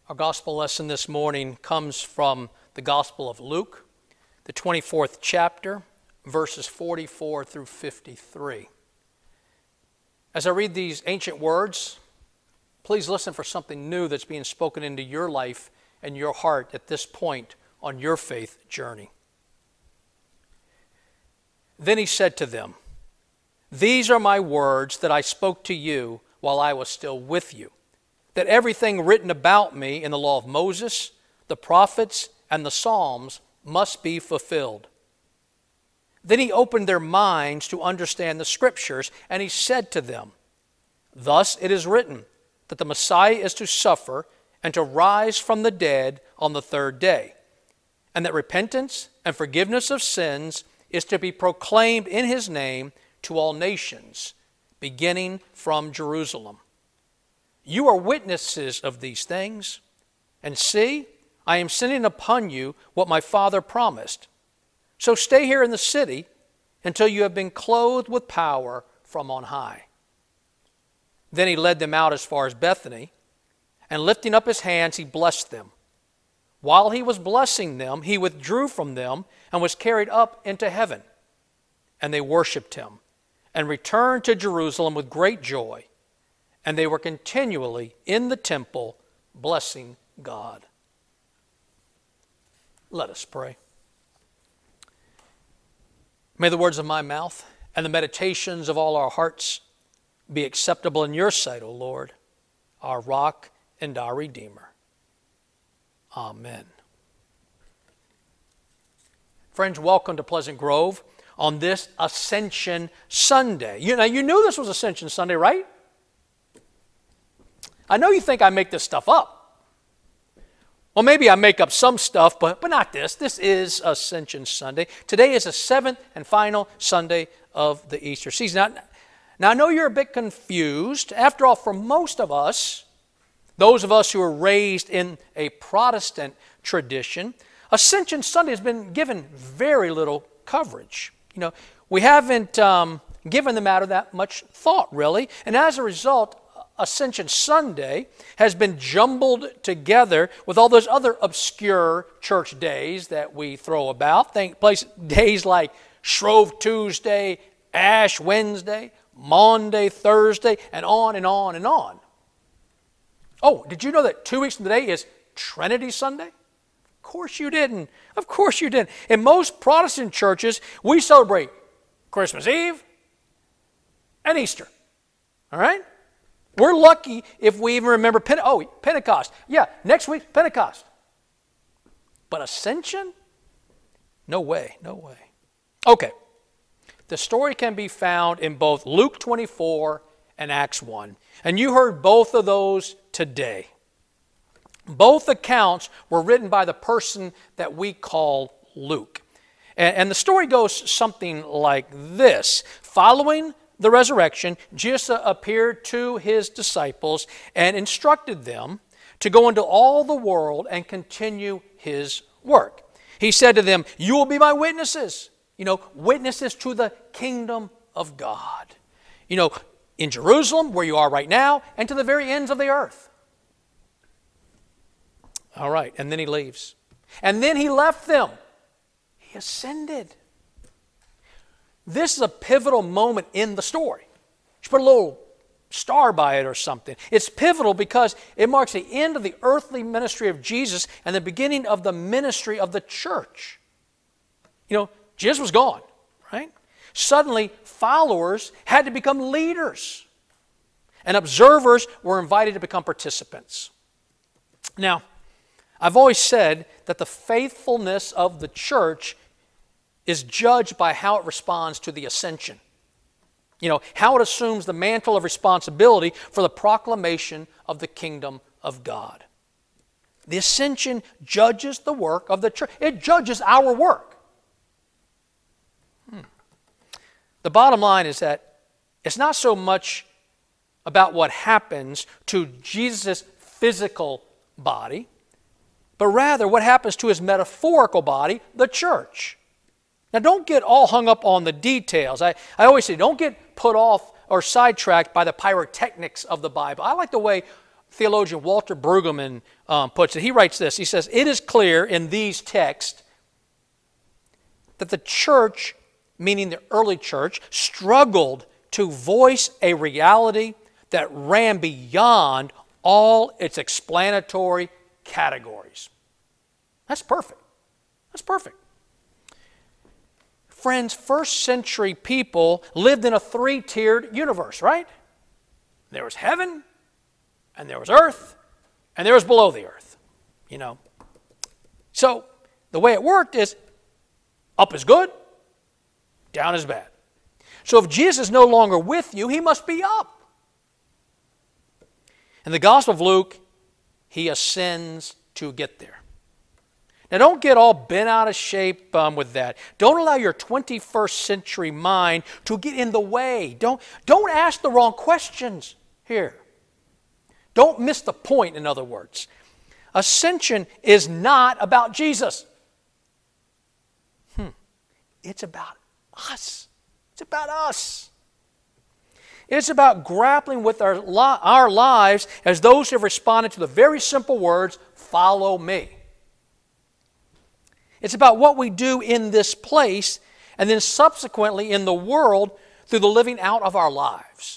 Our gospel lesson this morning comes from the Gospel of Luke, the 24th chapter, verses 44 through 53. As I read these ancient words, please listen for something new that's being spoken into your life and your heart at this point on your faith journey. Then he said to them, "These are my words that I spoke to you while I was still with you, that everything written about me in the law of Moses, the prophets, and the Psalms must be fulfilled." Then he opened their minds to understand the Scriptures, and he said to them, "Thus it is written, that the Messiah is to suffer and to rise from the dead on the third day, and that repentance and forgiveness of sins is to be proclaimed in his name to all nations, beginning from Jerusalem. You are witnesses of these things, and see, I am sending upon you what my Father promised. So stay here in the city until you have been clothed with power from on high." Then he led them out as far as Bethany, and lifting up his hands, he blessed them. While he was blessing them, he withdrew from them and was carried up into heaven. And they worshipped him and returned to Jerusalem with great joy. And they were continually in the temple blessing God. Let us pray. May the words of my mouth and the meditations of all our hearts be acceptable in your sight, O Lord, our rock and our Redeemer. Amen. Friends, welcome to Pleasant Grove on this Ascension Sunday. You knew this was Ascension Sunday, right? I know you think I make this stuff up. Well, maybe I make up some stuff, but not this. This is Ascension Sunday. Today is the seventh and final Sunday of the Easter season. Now, I know you're a bit confused. After all, for most of us, those of us who are raised in a Protestant tradition, Ascension Sunday has been given very little coverage. We haven't given the matter that much thought, really. And as a result, Ascension Sunday has been jumbled together with all those other obscure church days that we throw about. Days like Shrove Tuesday, Ash Wednesday, Maundy Thursday, and on and on and on. Oh, did you know that 2 weeks from today is Trinity Sunday? Of course you didn't. Of course you didn't. In most Protestant churches, we celebrate Christmas Eve and Easter. All right? We're lucky if we even remember Pentecost. Yeah, next week, Pentecost. But Ascension? No way, no way. Okay. The story can be found in both Luke 24 and Acts 1. And you heard both of those today. Both accounts were written by the person that we call Luke. And the story goes something like this. Following the resurrection, Jesus appeared to his disciples and instructed them to go into all the world and continue his work. He said to them, "You will be my witnesses." Witnesses to the kingdom of God. In Jerusalem, where you are right now, and to the very ends of the earth. All right, and then he leaves. And then he left them. He ascended. This is a pivotal moment in the story. You should put a little star by it or something. It's pivotal because it marks the end of the earthly ministry of Jesus and the beginning of the ministry of the church. Jesus was gone, right? Suddenly, followers had to become leaders, and observers were invited to become participants. Now, I've always said that the faithfulness of the church is judged by how it responds to the ascension. How it assumes the mantle of responsibility for the proclamation of the kingdom of God. The ascension judges the work of the church. It judges our work. The bottom line is that it's not so much about what happens to Jesus' physical body, but rather what happens to his metaphorical body, the church. Now, don't get all hung up on the details. I always say, don't get put off or sidetracked by the pyrotechnics of the Bible. I like the way theologian Walter Brueggemann puts it. He writes this. He says, "It is clear in these texts that the church, meaning the early church, struggled to voice a reality that ran beyond all its explanatory categories." That's perfect. That's perfect. Friends, first century people lived in a three-tiered universe, right? There was heaven, and there was earth, and there was below the earth, you know. So the way it worked is up is good, down is bad. So if Jesus is no longer with you, he must be up. In the Gospel of Luke, he ascends to get there. Now don't get all bent out of shape with that. Don't allow your 21st century mind to get in the way. Don't ask the wrong questions here. Don't miss the point, in other words. Ascension is not about Jesus. It's about us. It's about us. It's about grappling with our lives as those who have responded to the very simple words, "Follow me." It's about what we do in this place and then subsequently in the world through the living out of our lives.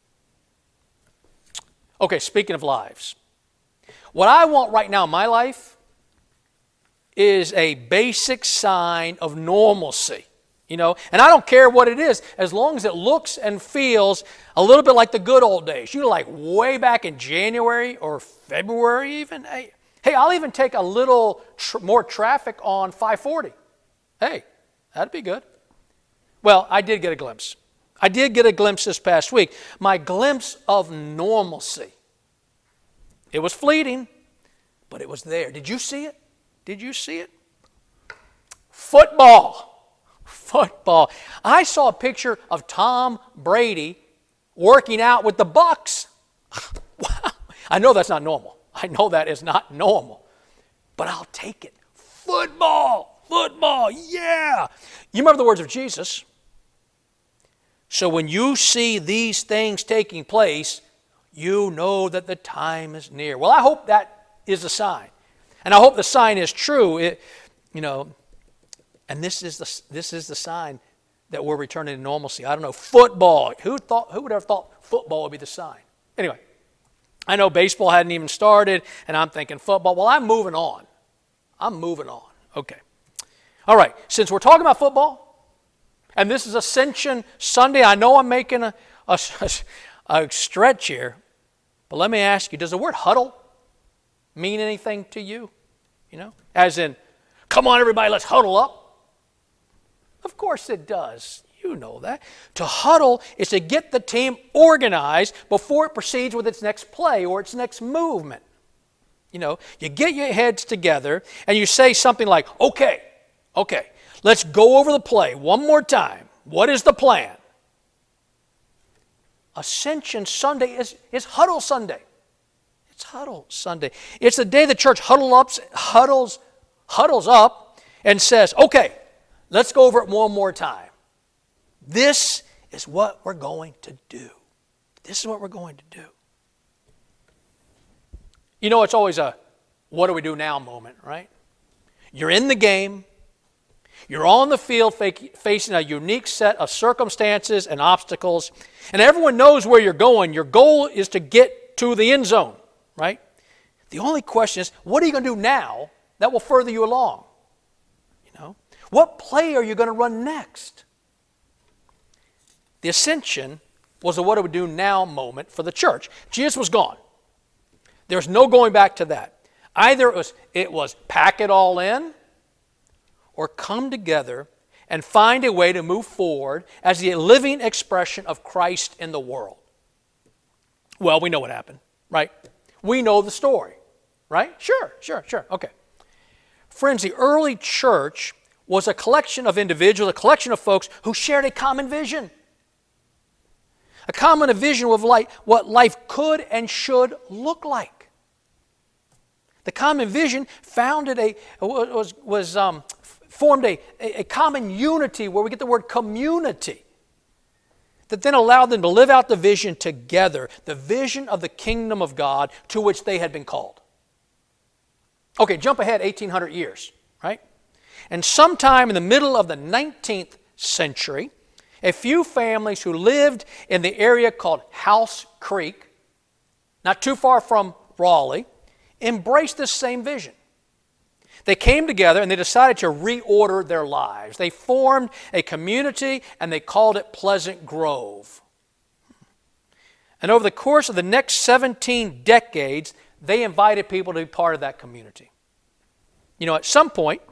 Okay, speaking of lives, what I want right now in my life is a basic sign of normalcy, you know, and I don't care what it is, as long as it looks and feels a little bit like the good old days, you know, like way back in January or February even. Hey, I'll even take a little more traffic on 540. Hey, that'd be good. Well, I did get a glimpse. I did get a glimpse this past week. My glimpse of normalcy. It was fleeting, but it was there. Did you see it? Did you see it? Football. Football. I saw a picture of Tom Brady working out with the Bucks. Wow. I know that's not normal. I know that is not normal. But I'll take it. Football. Football. Yeah. You remember the words of Jesus. So when you see these things taking place, you know that the time is near. Well, I hope that is a sign. And I hope the sign is true. And this is the sign that we're returning to normalcy. I don't know, football. Who would have thought football would be the sign? Anyway, I know baseball hadn't even started, and I'm thinking football. Well, I'm moving on. Okay. All right, since we're talking about football, and this is Ascension Sunday, I know I'm making a stretch here, but let me ask you, does the word huddle mean anything to you? You know, as in, come on everybody, let's huddle up. Of course it does. You know that. To huddle is to get the team organized before it proceeds with its next play or its next movement. You know, you get your heads together and you say something like, okay, let's go over the play one more time. What is the plan? Ascension Sunday is Huddle Sunday. It's Huddle Sunday. It's the day the church huddles up and says, okay, let's go over it one more time. This is what we're going to do. This is what we're going to do. You know, it's always a what do we do now moment, right? You're in the game. You're on the field facing a unique set of circumstances and obstacles, and everyone knows where you're going. Your goal is to get to the end zone, right? The only question is, what are you going to do now that will further you along? You know, what play are you going to run next? The ascension was a what do we do now moment for the church. Jesus was gone. There's no going back to that. Either it was pack it all in, or come together and find a way to move forward as the living expression of Christ in the world. Well, we know what happened, right? We know the story, right? Sure. Okay. Friends, the early church was a collection of individuals, a collection of folks who shared a common vision. A common vision of what life could and should look like. The common vision formed a common unity where we get the word community. that then allowed them to live out the vision together, the vision of the kingdom of God to which they had been called. Okay, jump ahead 1,800 years, right? And sometime in the middle of the 19th century, a few families who lived in the area called House Creek, not too far from Raleigh, embraced this same vision. They came together and they decided to reorder their lives. They formed a community and they called it Pleasant Grove. And over the course of the next 17 decades, they invited people to be part of that community. You know, at some point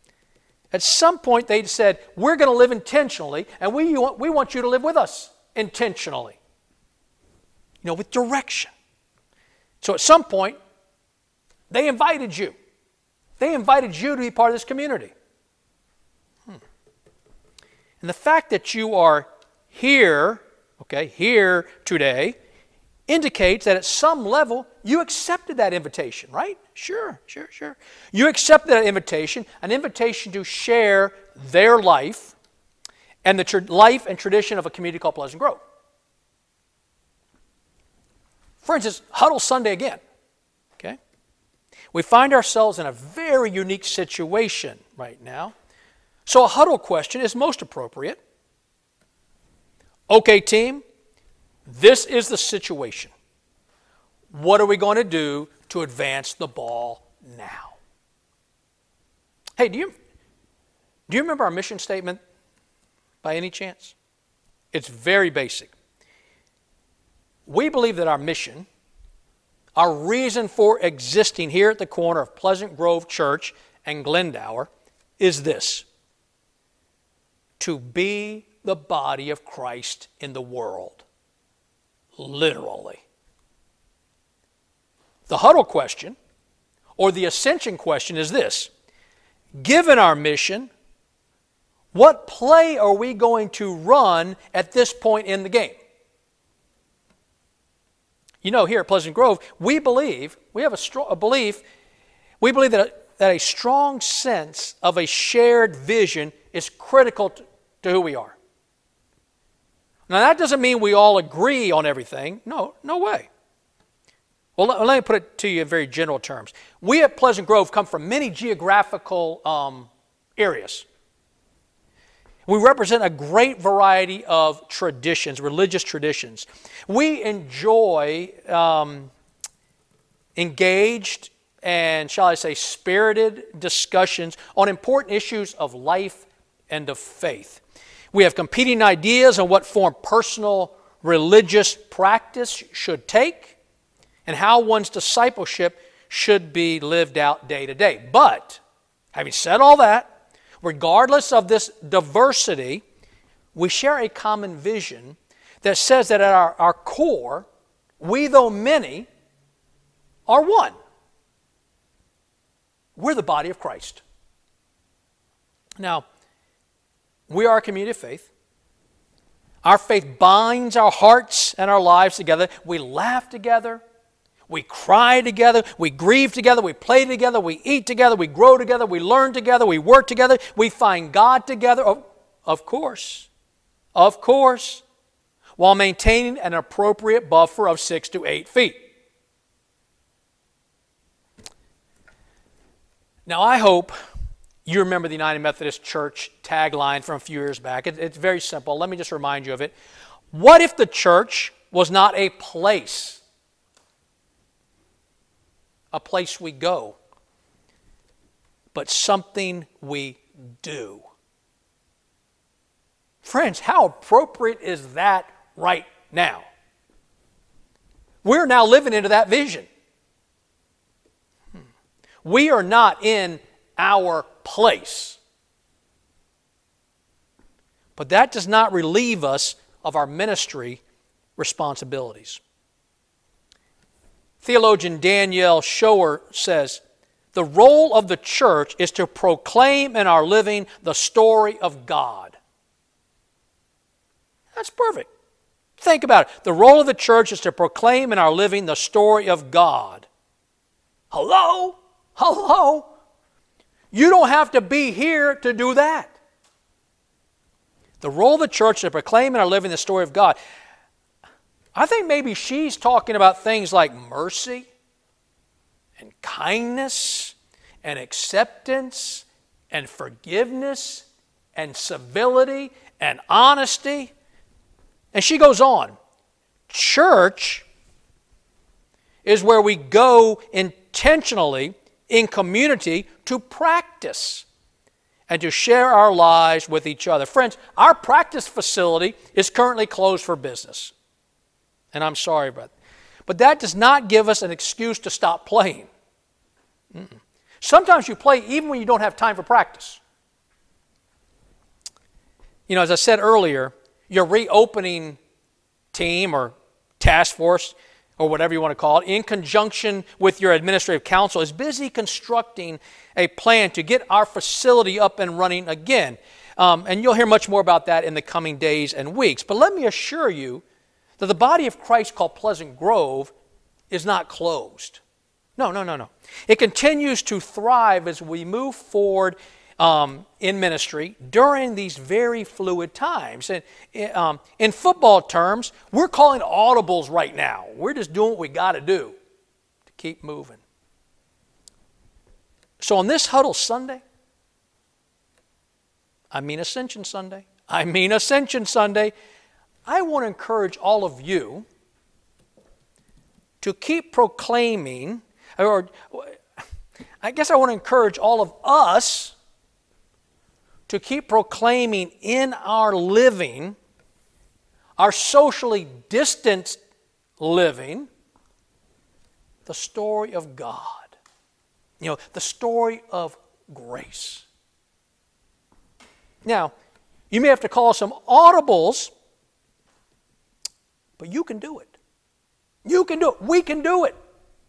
they said, we're going to live intentionally, and we want you to live with us intentionally. You know, with direction. So at some point, they invited you. They invited you to be part of this community. And the fact that you are here today, indicates that at some level you accepted that invitation, right? Sure. You accepted that invitation, an invitation to share their life and the life and tradition of a community called Pleasant Grove. For instance, Huddle Sunday again. Okay? We find ourselves in a very unique situation right now. So a huddle question is most appropriate. Okay, team, this is the situation. What are we going to do to advance the ball now? Hey, do you remember our mission statement by any chance? It's very basic. We believe that our mission, our reason for existing here at the corner of Pleasant Grove Church and Glendower is this: to be the body of Christ in the world. Literally. The huddle question, or the ascension question, is this: given our mission, what play are we going to run at this point in the game? You know, here at Pleasant Grove, we believe that a strong sense of a shared vision is critical to who we are. Now, that doesn't mean we all agree on everything. No way. Well, let me put it to you in very general terms. We at Pleasant Grove come from many geographical areas. We represent a great variety of traditions, religious traditions. We enjoy engaged and, shall I say, spirited discussions on important issues of life and of faith. We have competing ideas on what form personal religious practice should take and how one's discipleship should be lived out day to day. But, having said all that, regardless of this diversity, we share a common vision that says that at our core, we, though many, are one. We're the body of Christ. Now, we are a community of faith. Our faith binds our hearts and our lives together. We laugh together. We cry together. We grieve together. We play together. We eat together. We grow together. We learn together. We work together. We find God together. Of course, while maintaining an appropriate buffer of 6 to 8 feet. Now, I hope you remember the United Methodist Church tagline from a few years back. It's very simple. Let me just remind you of it. What if the church was not a place we go, but something we do? Friends, how appropriate is that right now? We're now living into that vision. We are not in our place. But that does not relieve us of our ministry responsibilities. Theologian Danielle Shower says, the role of the church is to proclaim in our living the story of God. That's perfect. Think about it. The role of the church is to proclaim in our living the story of God. Hello? You don't have to be here to do that. The role of the church is to proclaim and are living the story of God. I think maybe she's talking about things like mercy and kindness and acceptance and forgiveness and civility and honesty. And she goes on. Church is where we go intentionally in community to practice and to share our lives with each other. Friends, our practice facility is currently closed for business. And I'm sorry about that. But that does not give us an excuse to stop playing. Sometimes you play even when you don't have time for practice. You know, as I said earlier, your reopening team or task force or whatever you want to call it, in conjunction with your administrative council, is busy constructing a plan to get our facility up and running again. And you'll hear much more about that in the coming days and weeks. But let me assure you that the body of Christ called Pleasant Grove is not closed. No. It continues to thrive as we move forward in ministry during these very fluid times. And in football terms, we're calling audibles right now. We're just doing what we got to do to keep moving. So on this Huddle Sunday, Ascension Sunday, I want to encourage all of you to keep proclaiming, or I guess I want to encourage all of us to keep proclaiming in our living, our socially distanced living, the story of God. You know, the story of grace. Now, you may have to call some audibles, but you can do it. You can do it. We can do it.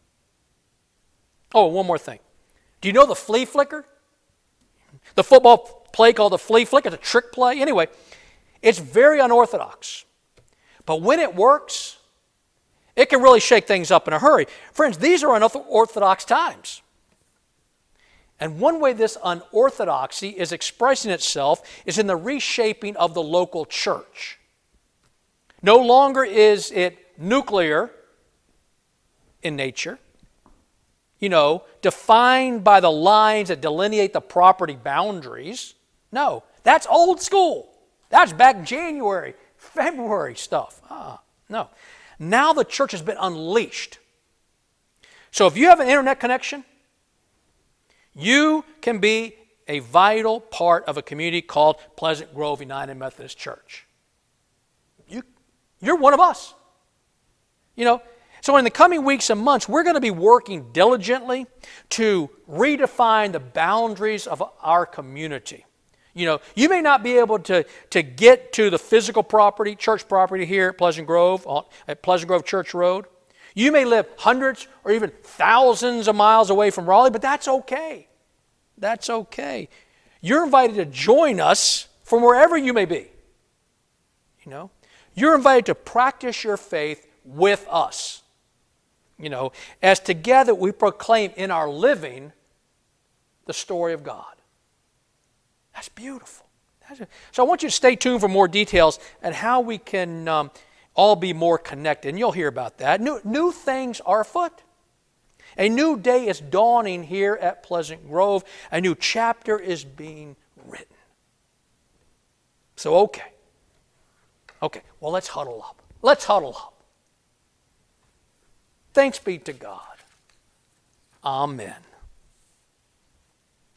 Oh, one more thing. Do you know the flea flicker? The football play called the flea flicker, it's a trick play. Anyway, it's very unorthodox. But when it works, it can really shake things up in a hurry. Friends, these are unorthodox times. And one way this unorthodoxy is expressing itself is in the reshaping of the local church. No longer is it nuclear in nature, defined by the lines that delineate the property boundaries. No, that's old school. That's back January, February stuff. No. Now the church has been unleashed. So if you have an internet connection, you can be a vital part of a community called Pleasant Grove United Methodist Church. You're one of us. So in the coming weeks and months, we're going to be working diligently to redefine the boundaries of our community. You may not be able to get to the physical property, church property here at Pleasant Grove Church Road. You may live hundreds or even thousands of miles away from Raleigh, but that's okay. That's okay. You're invited to join us from wherever you may be. You're invited to practice your faith with us. As together we proclaim in our living the story of God. That's beautiful. So I want you to stay tuned for more details on how we can all be more connected. And you'll hear about that. New things are afoot. A new day is dawning here at Pleasant Grove. A new chapter is being written. So, okay, well, let's huddle up. Thanks be to God. Amen.